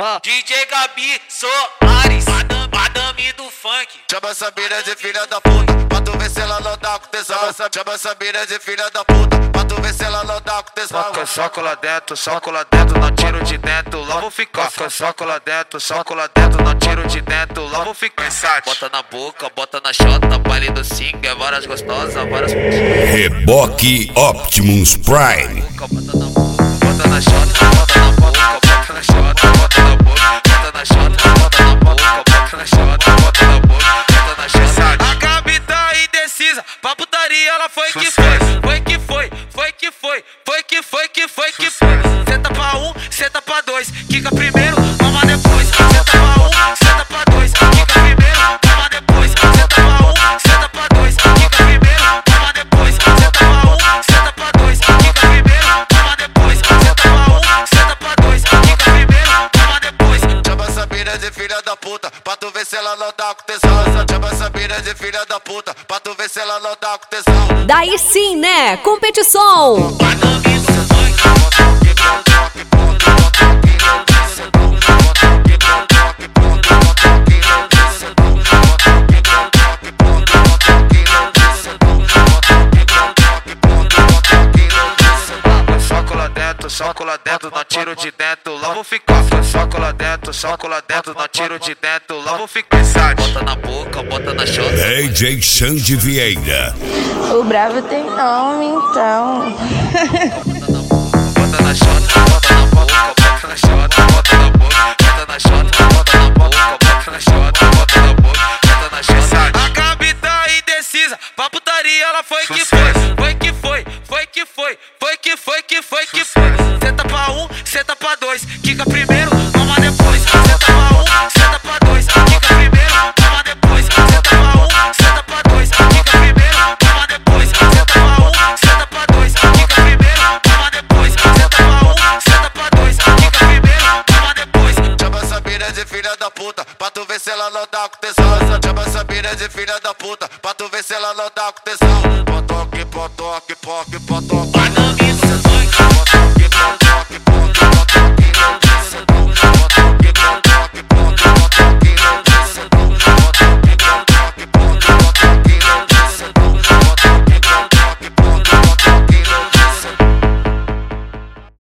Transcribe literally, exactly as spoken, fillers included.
D J Gabi Soares, madame, madame do funk. Chama essa mina de filha da puta, pra tu ver se ela não dá com tesão. Chama essa mina de filha da puta, pra tu ver se ela não dá com tesão. Soca, soca lá dentro, soca lá dentro, não tiro de dentro, lá vou ficar. Soca, soca lá dentro, soca lá dentro, não tiro de dentro, lá vou ficar. Bota na boca, bota na chota, baile do swing, é várias gostosas, várias. Reboque Optimus Prime. Bota na boca, bota na chota, bota na boca, bota na chota, bota na boca, bota na chota, bota na boca, bota na chota, bota na boca, bota na chota. A Gabi tá indecisa, pra putaria ela foi que foi, foi que foi, foi que foi, foi que foi, que foi que foi. Senta pra um, senta pra dois, quica primeiro, mama depois. Senta pra um, senta pra dois, quica primeiro, mama depois. Senta pra um, senta pra dois, quica primeiro, mama depois. Senta pra um, senta pra dois, quica primeiro, mama depois. Senta pra um, senta pra dois, quica primeiro, mama depois. Chama essa mina de filha da puta, pra tu ver se ela não dá com tesão. Chama essa mina de filha da puta, pra tu ver se ela não dá com tesão. Daí sim, né? Competição. Soco lá dentro, não tiro de dentro, lá vou ficar. Soco lá dentro, soco lá dentro, não tiro de dentro, lá vou ficar. Bota na boca, bota na chota. D J Xande Vieira. O bravo tem nome, então. Bota na chota, bota na boca, bota na chota, bota na boca, bota na chota, bota na boca, bota na chota, bota na boca, bota na chota. A Gabi tá indecisa, pra putaria ela foi que foi, foi que foi, foi que foi, foi que foi, que foi que foi. Senta pra um, senta pra dois, quica primeiro, mama depois. Senta pra um, senta pra dois, quica primeiro, mama depois. Senta pra um, senta pra dois, quica primeiro, mama depois. Senta pra um, senta pra dois, quica primeiro, mama depois. Senta pra um, senta pra dois, quica primeiro, mama depois. Chama essa mina de filha da puta, pra tu ver se ela não dá com tesão. Chama essa mina de filha da puta, pra tu ver se ela não dá com tesão. Potoque, potoque, poque, potoque.